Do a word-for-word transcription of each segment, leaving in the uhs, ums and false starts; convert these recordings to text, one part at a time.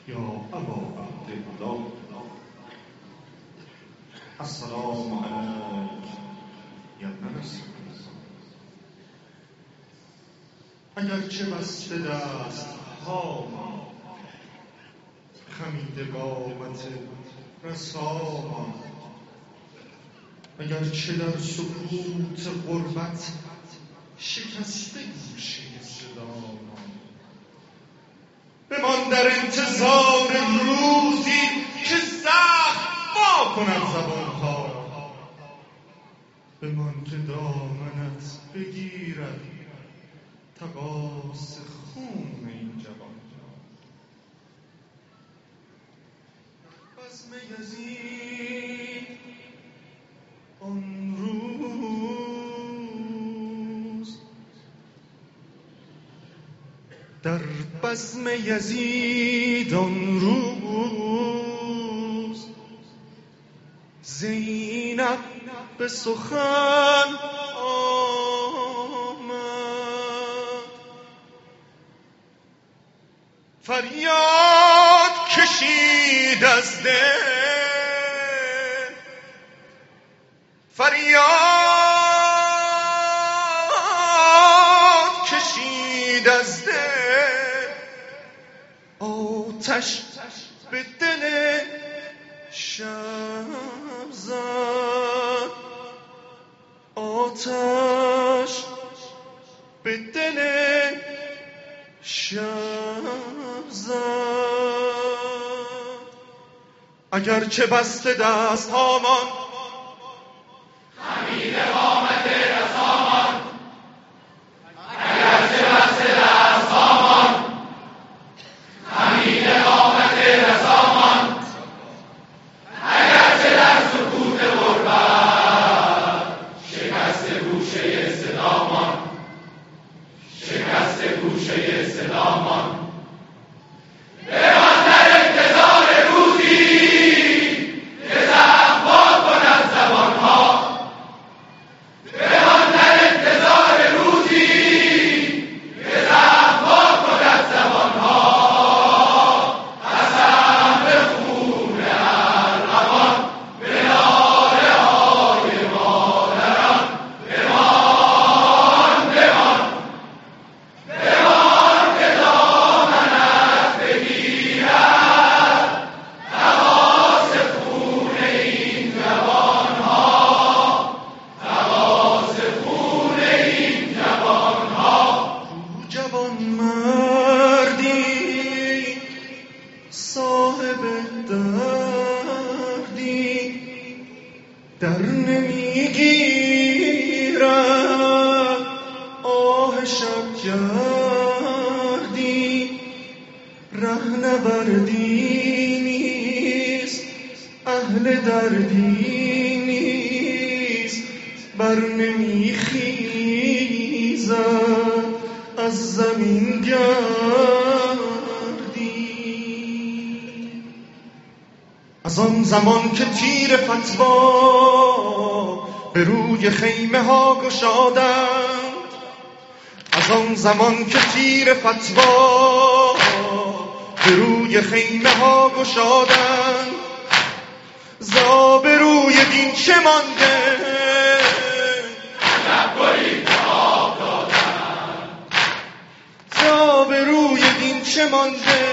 یا ابا عبدالله السلام علیک یا رسول الله. اگرچه بسته دست ها خمیده قامت رسامان، اگرچه در سکوت غربت شکسته گوشه صدامان، بمان در انتظار روزی که زخم وا کند زبانها، بمان که دامنت بگیرد تقاص خون این جوانها. بزم یزید آن روز، در بزم یزید آن روز، زینب به سخن فریاد کشید از دل، فریاد کشید از دل، آتش به دل شب زد، آتش به دل شب زد. اگرچه بسته دست هامان خمیده قامت رسامان، اگرچه بسته دست هامان خمیده قامت رسامان، اگرچه در سکوت غربت شکسته گوشه صدامان، شکسته گوشه صدامان، بمان در انتظار روزی که زخم وا کند زبانها، بمان در انتظار روزی که زخم وا کند زبانها، قسم به خون ارغوان به ناله های مادران، بمان بمان بمان که دامنت بگیرد تقاص خون این جوانها، تقاص خون این جوانها. او جوان مردی صاحب دردی، در نمیگیرد آه شب گردی، رهنوردی نیست اهل دردی نیست، بر نمیخیزد از زمین گردی. از آن زمان که تیر فتوا به روی خیمه ها گشادند، از آن زمان که تیر فتوا به روی خیمه ها گشادند، زآبروی دین چه مانده عجب گلی به آب دادند، زآبروی دین چه مانده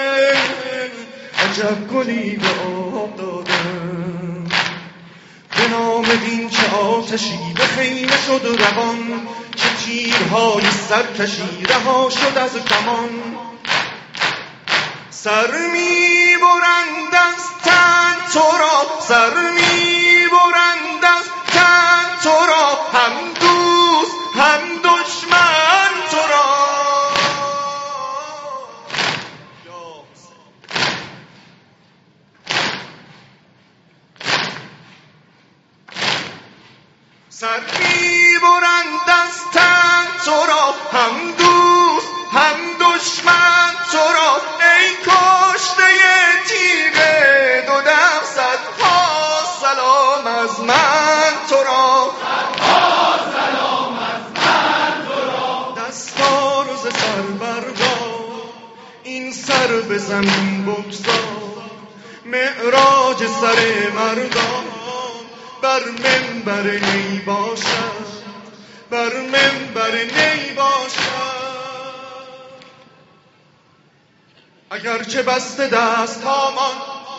عجب گلی به آب دادند. به نام دین چه آتشی به خیمه شد روان، چه تیرهای سرکشی رها شد از کمان، سر می برند از تن تو را، سر می برند از تن تو را، هم دوست هم دشمن تو را. سر می برند از تن تو را، هم دوست هم دشمن تو را، ای کشته تیغ دو دم، صدها سلام از من تو را، صدها سلام از من تو را. دستا رو ز سر بردار، این سر به به زمین بگذار، معراج سر مردان بر منبر نی باشد، بر منبر نی باشد. اگرچه بسته دست هامان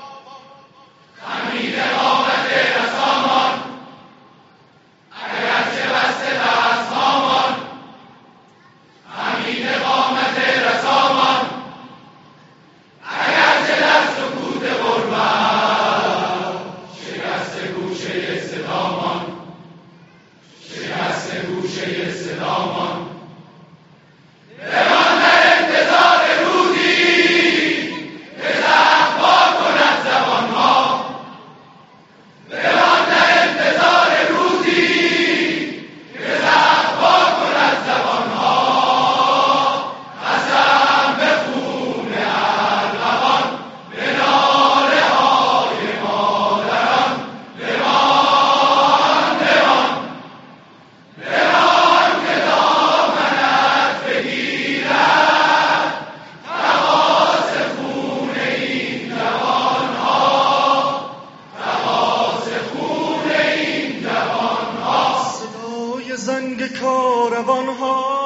خمید قامت رسامان، اگرچه بسته دست هامان خمید قامت رسامان، اگرچه در سکوت غربت شکست گوشه صدامان، شکست گوشه صدامان. بمان در انتظار روزی که زخم وا کند زبانها، بمان در انتظار روزی که زخم وا کند زبانها. قسم به خون ارغوان، به ناله های مادران، بمان بمان بمان که دامنت بگیرد تقاص خون این جوانها، تقاص خون این جوانها. صدای زنگ کاروانها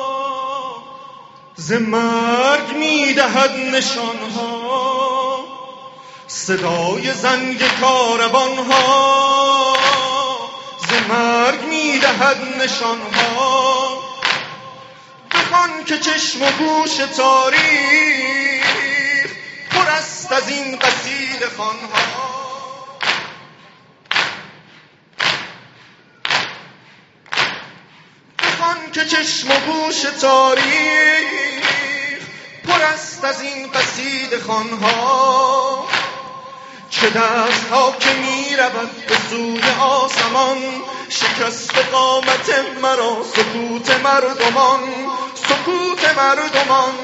ز مرگ میدهد نشانها، صدای زنگ کاروانها ز مرگ میدهد نشانها. بخوان که چشم و گوش تاریخ پر است از این قصیده خوانها. بخوان که چشم و گوش تاریخ پر است از این قصیده خوانها. چه دست ها که می رود به سوی آسمان، شکست قامت مرا سکوت مردمان، سکوت مردمان.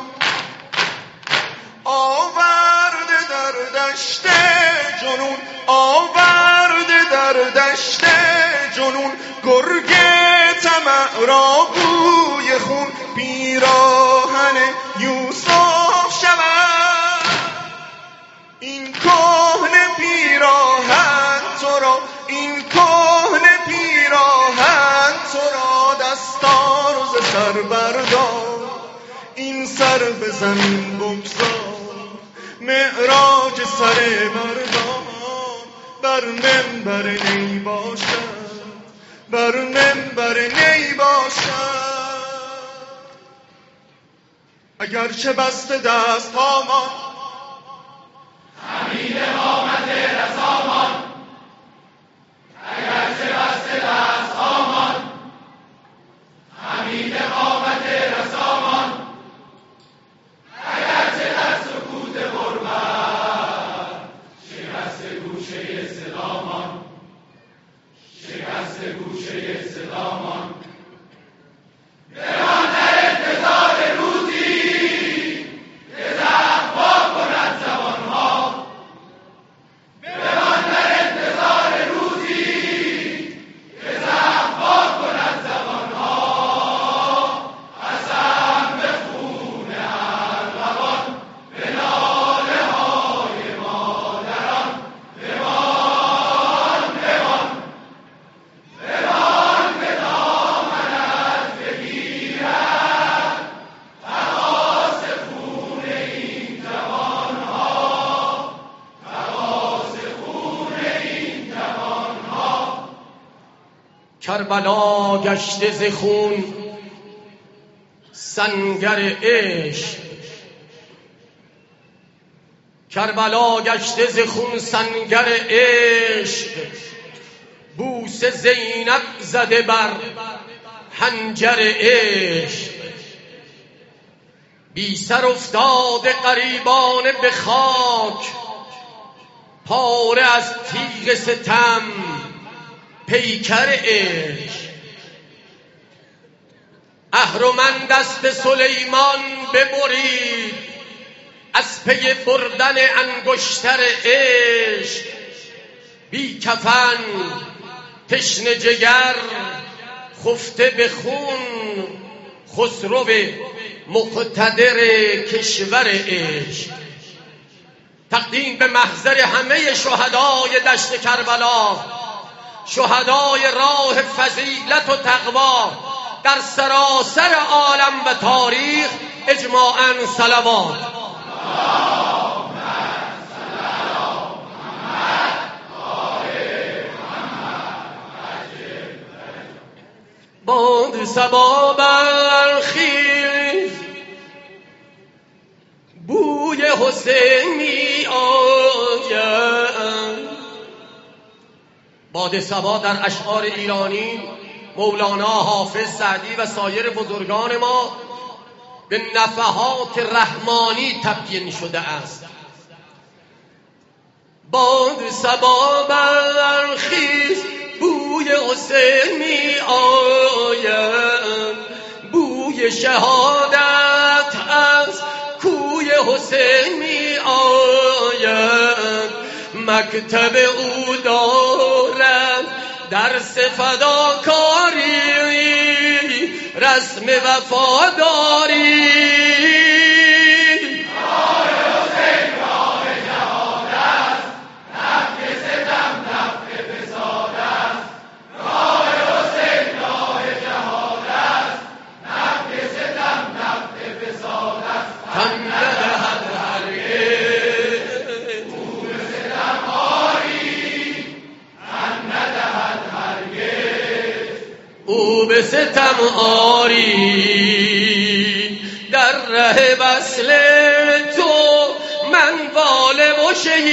آورده در دشت جنون، آورده در دشت جنون، گرگ طمع را بوی خون پیراهن یوسف شود. این کهنه پیراهن تو را، این کهنه پیراهن تو را دستار ز سر بردار. این سر به زمین بگذار، معراج سر مردان بر منبر نی باشد، بر منبر نی باشد. اگرچه بسته دست هامان خمید قامت رسامان، اگرچه بسته دست هامان خمید قامت رسامان، اگرچه در سکوت غربت شکست گوشه صدامان، شکست گوشه صدامان. بمان در انتظار روزی که زخم وا کند زبانها، بمان در انتظار روزی که زخم وا کند زبانها. قسم به خون ارغوان، به ناله های مادران، بمان بمان بمان که دامنت بگیرد تقاص خون این جوانها، تقاص خون این جوانها. کربلا گشته ز خون سنگر عشق، کربلا گشته ز خون سنگر عشق. بوس زینب زده بر حنجر عشق. بی سر افتاده غریبانه به خاک، پاره از تیغ ستم پیکر عشق. اهرمن دست سلیمان ببرید از پی بردن انگشتر عشق. بی کفن تشنه جگر خفته به خون خسرو مقتدر کشور عشق، تقدیم به محضر همه شهدای دشت کربلا، شهدای راه فضیلت و تقوا در سراسر عالم و تاریخ. اجماعاً صلوات. باد صبا برخیز، بوی حسین می آید. باد صبا در اشعار ایرانی مولانا، حافظ، سعدی و سایر بزرگان ما به نفحات رحمانی تبیین شده است. باد صبا برخیز، بوی حسین می آید. بوی شهادت از کوی حسین می آید. مکتب او دارد درس فداکاری، رسم وفاداری. او به ستم آری، در ره وصل تو من واله و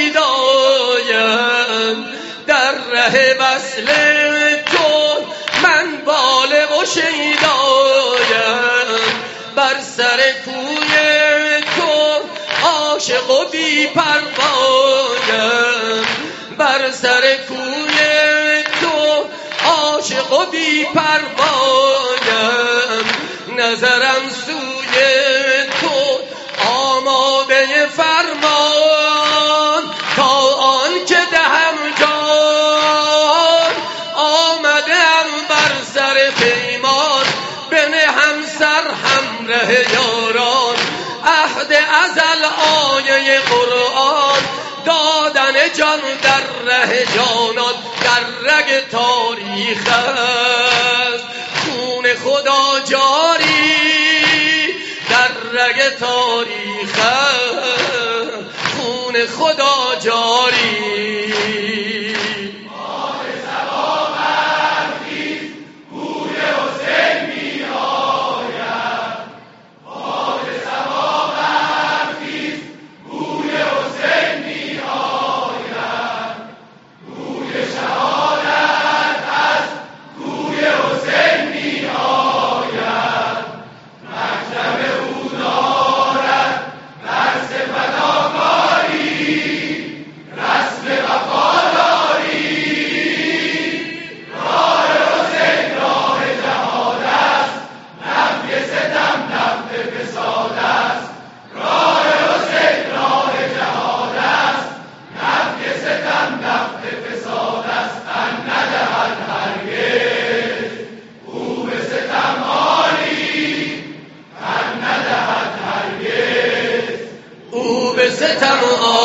شهیدایم. در ره وصل تو من واله و شهیدایم. بر سر کوی تو عاشق و بی پروایم. بر سر کوی تو عاشق و بی پروایم. نظرم سوی تو آماده فرمان، تا آن که دهم جان. آمدم بر سر پیمان، بنهم سر همره یاران. عهد ازل آیه قرآن، دادن جان در ره جانان. در رگ تاریخ است خون خدا جاری، در رگ تاریخ است خون خدا جاری. ستم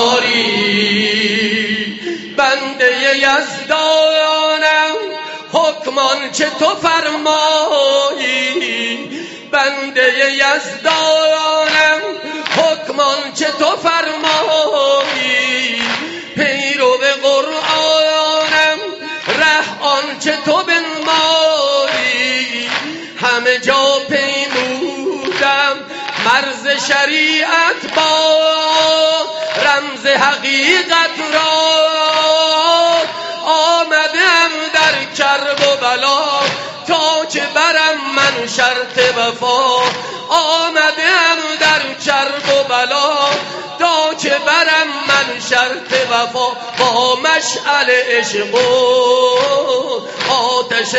آری، بنده یزدانم، حکمان چه تو فرمایی. بنده یزدانم، حکمان چه تو فرمایی. پیرو قرآنم، ره آن چه تو بنمایی. همه جا پیمودم مرز شریعت با رمز حقیقت را. آمدم در کرب و بلا، تا که برم من شرط وفا. آمدم در کرب و بلا، تا که برم من شرط وفا. با مشعل عشق و آتش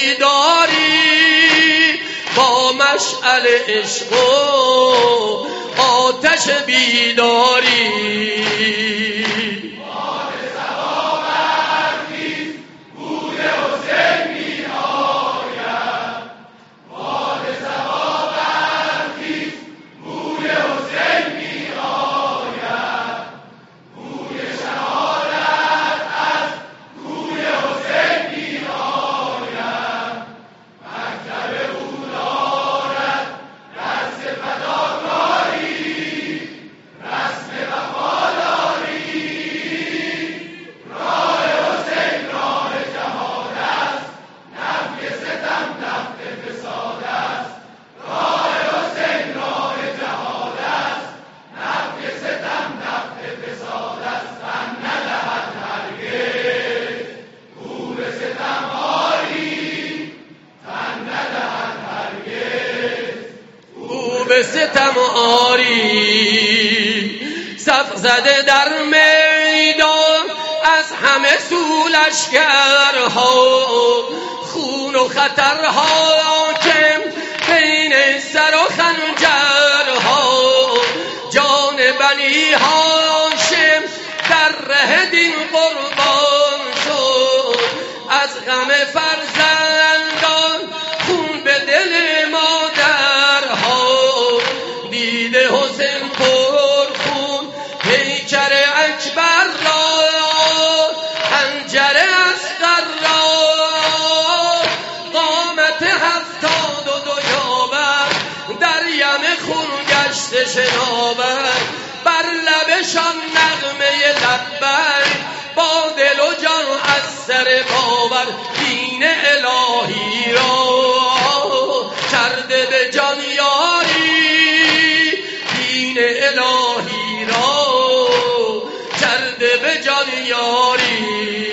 بیداری، با مشعل عشق و آتش بیداری. باد ستم آری، صف زده در میدان از همه سو لشکرها، خون و خطر حاکم بین سر و خنجرها، جان بنی هاشم در ره دین قربان شد، از غم فرزندان خون به دل مادرها، دیده حسین پر خون پیکر اکبر را، حنجر اصغر را، قامت هفتاد و دو یاور در یم خون گشته شناور، بر لبشان نغمه لبیک با دل و جان از سر باور، دین الهی را کرده به جان یاری، دین الهی را کرده به جان یاری.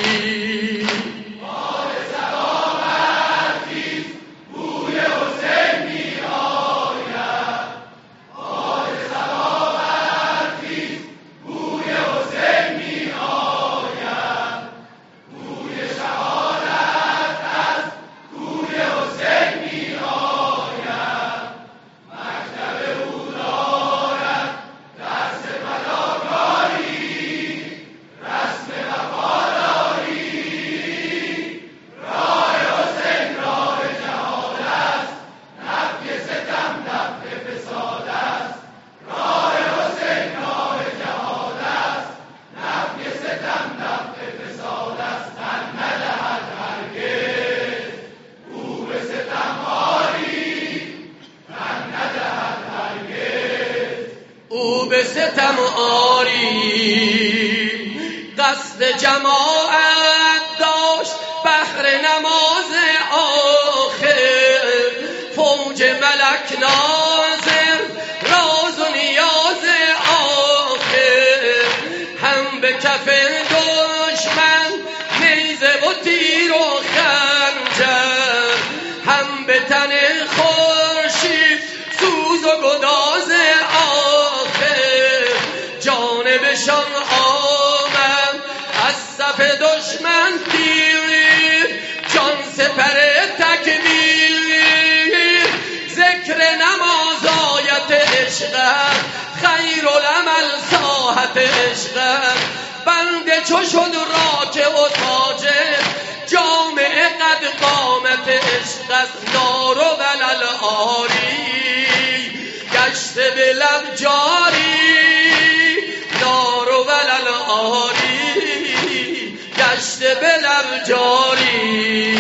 او به ستم آری، قصد جماعت داشت بهر نماز آخر، فوج ملک ناظر راز و نیاز آخر، هم به کف دشمن نیزه و تیر و خنجر، هم به تن خورشید سوز و گداز جانبشان آمد از صف دشمن تیر، جان سپر تکبیر، ذکر نماز آیت عشق، خیر العمل ساحت عشق، بنده چو شد راکع و ساجد، جامعه قد قامت عشق است، نار و ولل آری گشته به لب جاری، نار و ولل آری گشته به لب جاری.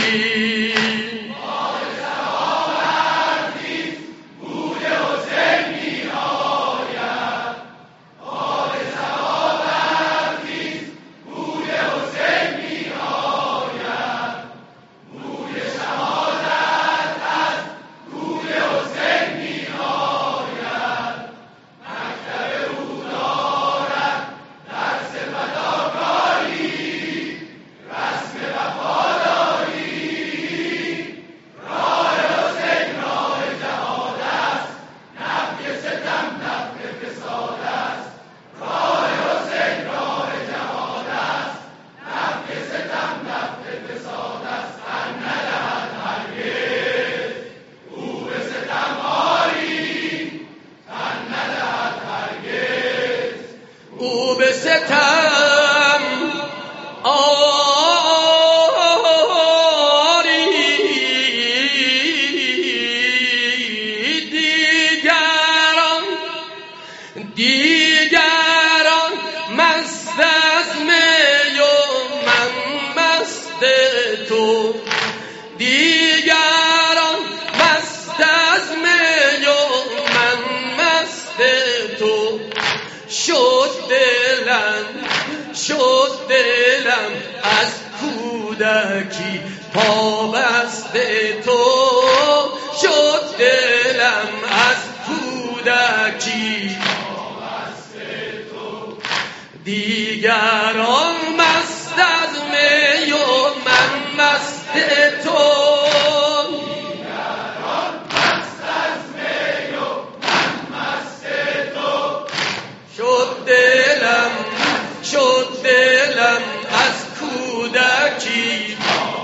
او به ستم آری، دیگران دیگران مست از می و من مست تو، دیگران مست از می و من مست تو، شد دلم شد دلم از کودکی پابست تو، شد دلم از کودکی پابست تو، دیگران مست از می و من مست تو، دیگران مست از می و من شد دلم از کودکی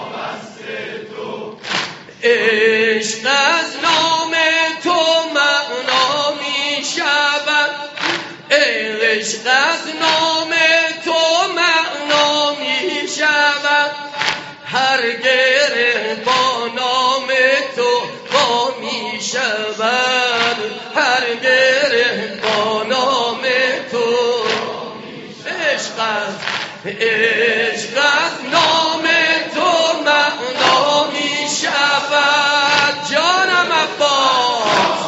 عشق از نام تو معنا می شود عشق از نام تو معنا می شود هر گره با نام تو با می شود هر گره با نام تو عشق از عشق از نام تو معنا می شود جانم عباس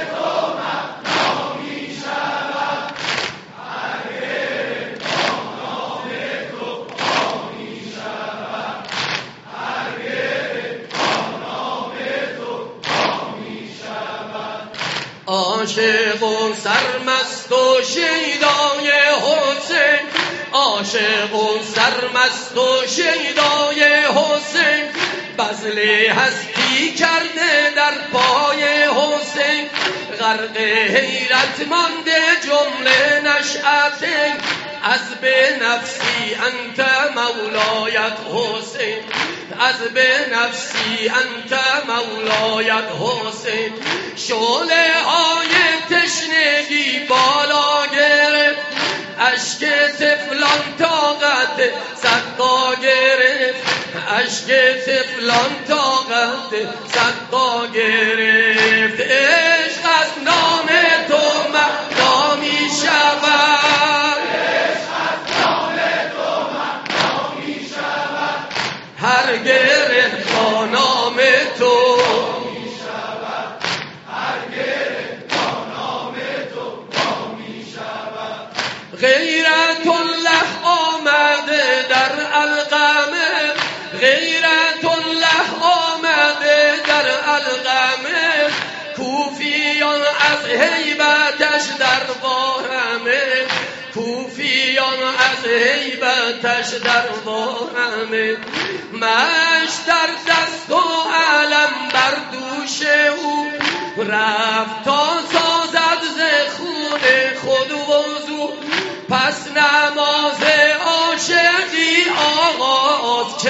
عاشق و سرمست و شیدای حسین عاشق و سرمست و شیدای حسین بذل هستی کرده در پای حسین غرق حیرت مانده جمله نشأتین از به نفسی انت مولایت حسین از به نفسی انت مولایت حسین شعله های تشنگی بالا گرفت اشک طفلان طاقت صدقا گرفت اشک طفلان طاقت صدقا گرفت عشق از نام تو معنا می شود عشق از نام تو معنا می شود هر گره با نام تو می شود هر گره با نام تو با می شود غیرت الله آمده در القمه غیرت الله آمده در القمه کوفیان از هیبتش در واهمه کوفیان از هیبتش در واهمه مش در دست و علم بر دوش او رفت تا سازد ز خون خود وضو پس نماز عاشقی آغاز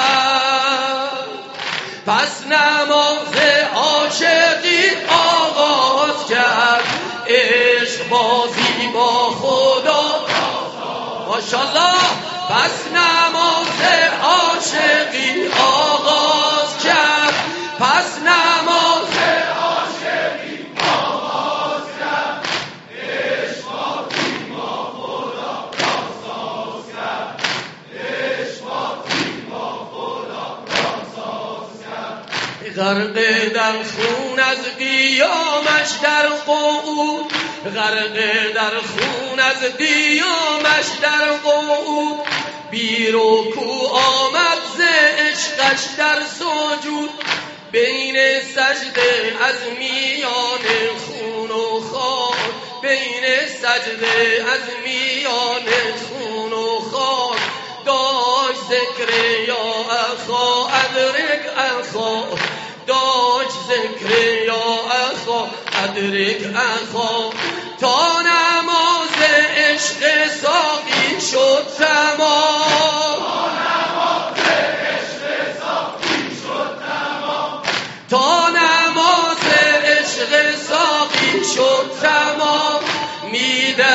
کرد پس نماز عاشقی آغاز کرد عشق بازی با خدا ماشاءالله پس نماز عاشقی آغاز کرد پس نماز عاشقی آغاز کرد عشق بازی با خدا را ساز کرد عشق بازی با خدا را ساز کرد غرق در خون از قیامش در قعود غرق در خون از قیامش در قعود بی رکوع آمد ز عشقش در سجود بین سجده از میان خون و خاک بین سجده از میان خون و خاک داشت ذکر یا اخا ادرک اخا داشت ذکر یا اخا ادرک اخا تا نماز عشق ساقی شد تمام تا نماز عشق ساقی شد تمام تا نماز عشق ساقی شد تمام میده